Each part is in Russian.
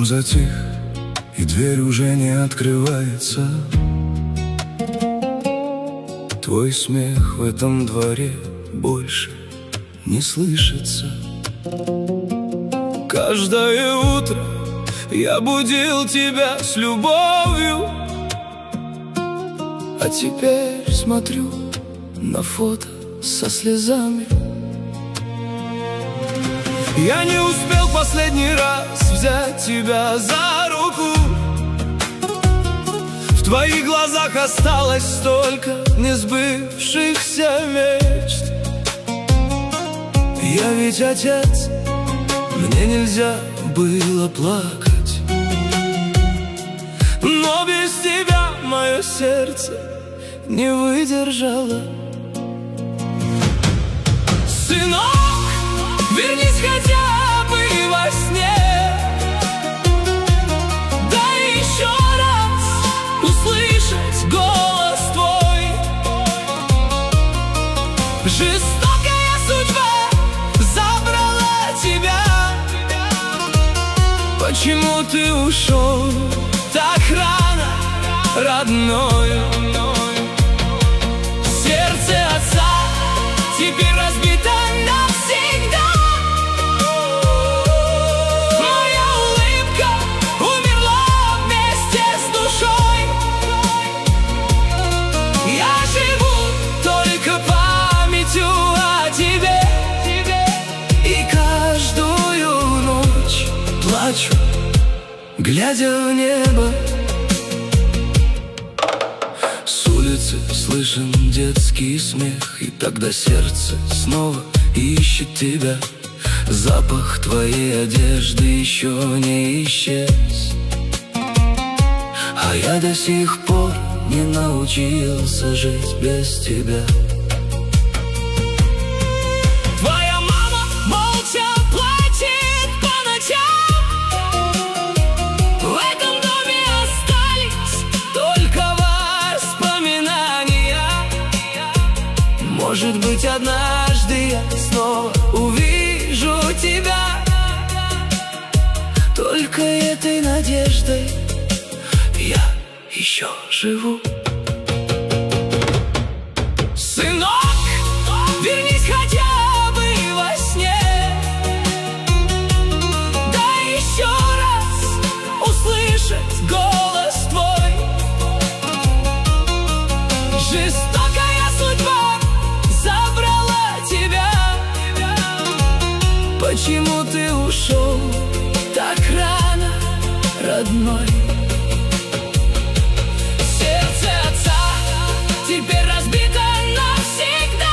затих, и дверь уже не открывается. Твой смех в этом дворе больше не слышится. Каждое утро я будил тебя с любовью, а теперь смотрю на фото со слезами. Я не успел последний раз взять тебя за руку. В твоих глазах осталось столько несбывшихся мечт. Я ведь отец, мне нельзя было плакать, но без тебя мое сердце не выдержало. Сынок, вернись хотя бы во сне, дай еще раз услышать голос твой. Жестокая судьба забрала тебя. Почему ты ушел так рано, родной? Сердце отца теперь разбито навсегда. Моя улыбка умерла вместе с душой. Я живу только памятью о тебе, и каждую ночь плачу, глядя в небо. С улицы слышен детский смех, и тогда сердце снова ищет тебя. Запах твоей одежды еще не исчез, а я до сих пор не научился жить без тебя. Твоя мама молча плачет по ночам. В этом доме остались только воспоминания. Может быть, однажды я снова увижу тебя. Только этой надеждой я еще живу. Сынок, вернись хотя бы во сне, дай еще раз услышать голос твой. Жестокая судьба забрала тебя. Почему ты ушел так рано, родной? Сердце отца теперь разбито навсегда.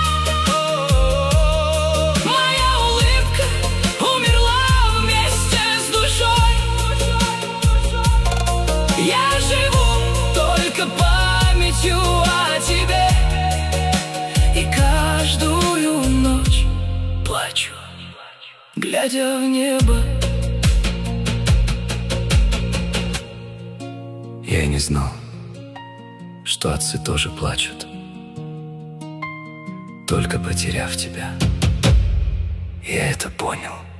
Моя улыбка умерла вместе с душой. Я живу только памятью о тебе, и каждую ночь плачу, глядя в небо. Я не знал, что отцы тоже плачут, только потеряв тебя. Я это понял.